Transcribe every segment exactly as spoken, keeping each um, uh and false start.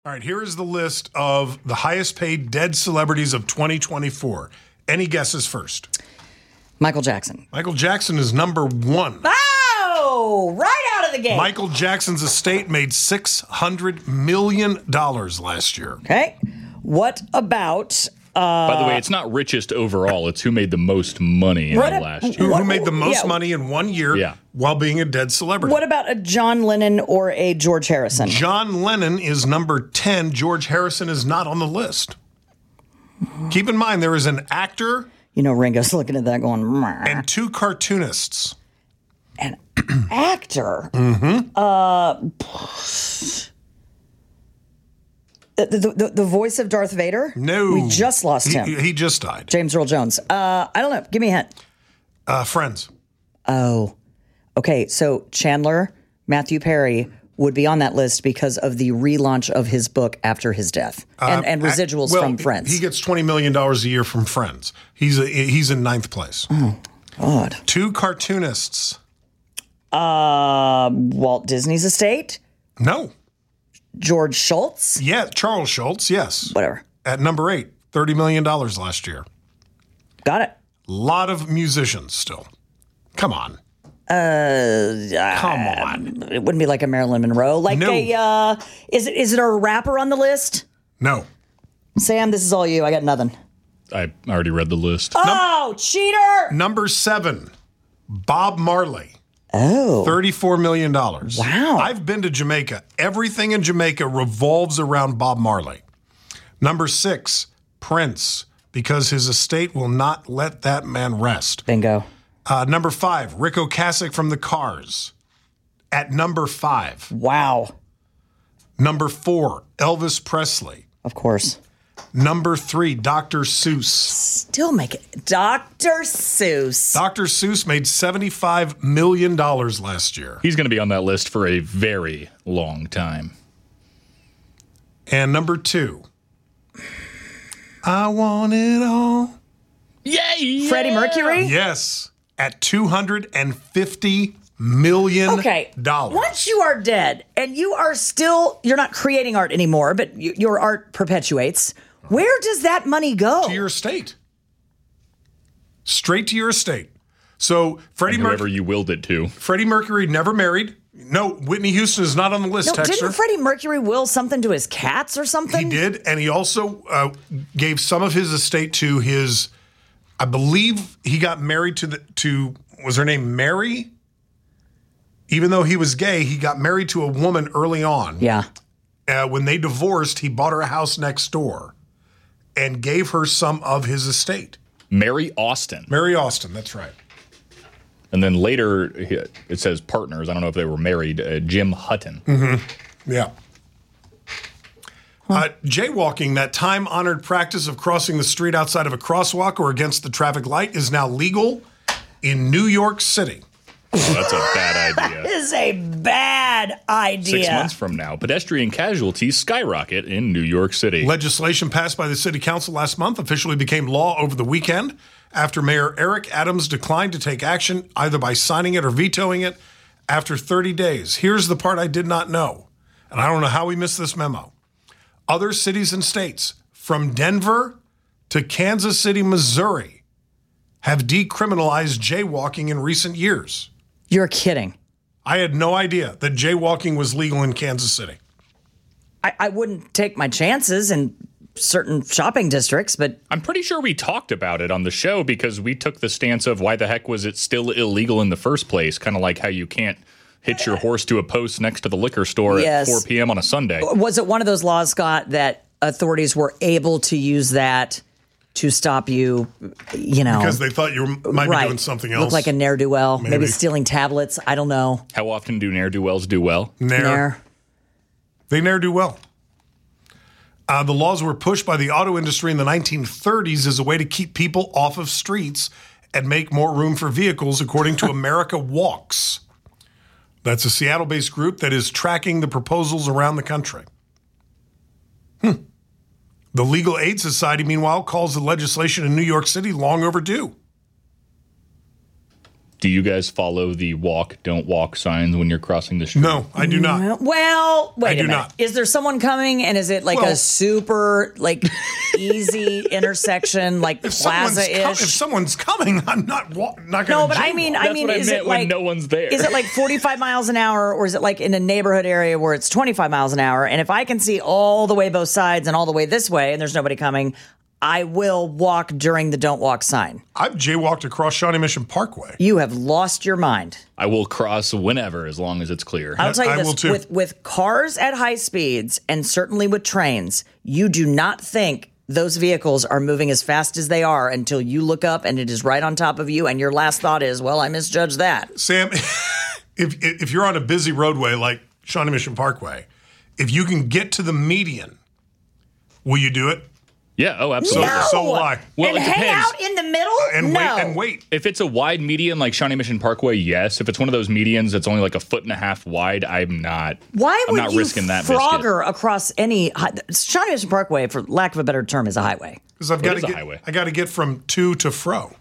All right, here is the list of the highest paid dead celebrities of twenty twenty-four. Any guesses first? Michael Jackson. Michael Jackson is number one. Oh, right out of the gate. Michael Jackson's estate made six hundred million dollars last year. Okay. What about... Uh, By the way, it's not richest overall. It's who made the most money in the last year. Who, who made the most yeah. money in one year Yeah. while being a dead celebrity. What about a John Lennon or a George Harrison? John Lennon is number ten. George Harrison is not on the list. Keep in mind, there is an actor You know, Ringo's looking at that going, "Meh." and two cartoonists. An actor? Mm-hmm. Uh, the, the, the, the voice of Darth Vader? No. We just lost he, him. He just died. James Earl Jones. Uh, I don't know. Give me a hint. Uh, Friends. Oh. Okay, so Chandler, Matthew Perry would be on that list because of the relaunch of his book after his death and, Uh, and residuals well, from Friends. He gets twenty million dollars a year from Friends. He's a, he's in ninth place. Oh, God. Two cartoonists. Uh, Walt Disney's estate? No. George Schultz? Yeah, Charles Schultz, yes. Whatever. At number eight, thirty million dollars last year. Got it. Lot of musicians still. Come on. Uh, Come on. It wouldn't be like a Marilyn Monroe. Like No. a, uh, is it, is it a rapper on the list? No. Sam, this is all you. I got nothing. I already read the list. Oh, cheater! Number seven, Bob Marley. Oh. thirty-four million dollars. Wow. I've been to Jamaica. Everything in Jamaica revolves around Bob Marley. Number six, Prince, because his estate will not let that man rest. Bingo. Uh, number five, Rick Ocasek from the Cars. At number five. Wow. Number four, Elvis Presley. Of course. Number three, Doctor Seuss. Still make it. Doctor Seuss. Doctor Seuss made seventy-five million dollars last year. He's going to be on that list for a very long time. And number two, I want it all. Yay! Freddie Mercury? Yes, at two hundred fifty million Okay. dollars. Once you are dead and you are still, you're not creating art anymore, but you, your art perpetuates, where does that money go? To your estate. Straight to your estate. So Freddie And whoever Mercury, you willed it to. Freddie Mercury never married. No, Whitney Houston is not on the list, No, Texter. didn't Freddie Mercury will something to his cats or something? He did, and he also uh, gave some of his estate to his. I believe he got married to the to was her name Mary. Even though he was gay, he got married to a woman early on. Yeah. Uh, when they divorced, he bought her a house next door, and gave her some of his estate. Mary Austin. Mary Austin, that's right. And then later, it says partners. I don't know if they were married. Uh, Jim Hutton. Mm-hmm. Yeah. Uh, jaywalking, that time-honored practice of crossing the street outside of a crosswalk or against the traffic light, is now legal in New York City. Oh, that's a bad idea. That is a bad idea. Six months from now, pedestrian casualties skyrocket in New York City. Legislation passed by the City Council last month officially became law over the weekend after Mayor Eric Adams declined to take action either by signing it or vetoing it after thirty days. Here's the part I did not know, and I don't know how we missed this memo. Other cities and states, from Denver to Kansas City, Missouri, have decriminalized jaywalking in recent years. You're kidding. I had no idea that jaywalking was legal in Kansas City. I, I wouldn't take my chances in certain shopping districts, but I'm pretty sure we talked about it on the show because we took the stance of why the heck was it still illegal in the first place? Kind of like how you can't hitch your horse to a post next to the liquor store Yes. at four p.m. on a Sunday. was it one of those laws, Scott, that authorities were able to use that to stop you, you know? Because they thought you were, might right. be doing something else. Look like a ne'er-do-well, maybe. Maybe. stealing tablets. I don't know. How often do ne'er-do-wells do well? Ne'er. Ne'er. They ne'er do well. Uh, the laws were pushed by the auto industry in the nineteen thirties as a way to keep people off of streets and make more room for vehicles, according to America Walks. That's a Seattle-based group that is tracking the proposals around the country. Hmm. The Legal Aid Society, meanwhile, calls the legislation in New York City long overdue. Do you guys follow the walk, don't walk signs when you're crossing the street? No, I do not. Well, wait I a do minute. not. Is there someone coming and is it like Well- a super like easy intersection, like If someone's, co- if plaza-ish? someone coming, I'm not wa- not going to No, but I mean, I That's mean, what I is meant it when like no one's there. Is it like forty-five miles an hour, or is it like in a neighborhood area where it's twenty-five miles an hour? And if I can see all the way both sides and all the way this way, and there's nobody coming, I will walk during the don't walk sign. I've jaywalked across Shawnee Mission Parkway. You have lost your mind. I will cross whenever, as long as it's clear. I'll tell you I this: will too. with with cars at high speeds, and certainly with trains, you do not think those vehicles are moving as fast as they are until you look up and it is right on top of you, and your last thought is, "Well, I misjudged that." Sam, if if you're on a busy roadway like Shawnee Mission Parkway, if you can get to the median, will you do it? Yeah, oh, absolutely. No! So will I. Well, and it hang depends. out in the middle? And no. wait and wait. If it's a wide median like Shawnee Mission Parkway, yes. If it's one of those medians that's only like a foot and a half wide, I'm not. Why I'm would not you risking that biscuit. Frogger across any hi- Shawnee Mission Parkway, for lack of a better term, is a highway? Because I've It got is to a get highway. I got to get from to to fro.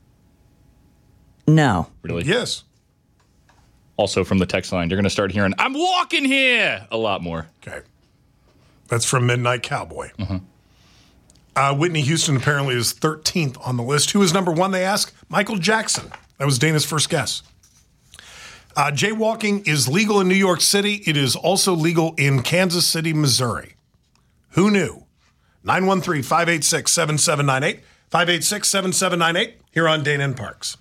No. Really? Yes. Also, from the text line, you're going to start hearing, I'm walking here a lot more. Okay. That's from Midnight Cowboy. Uh, Whitney Houston apparently is thirteenth on the list. Who is number one, they ask? Michael Jackson. That was Dana's first guess. Uh, jaywalking is legal in New York City. It is also legal in Kansas City, Missouri. Who knew? nine one three, five eight six, seven seven nine eight. five eight six, seven seven nine eight here on Dana and Parks.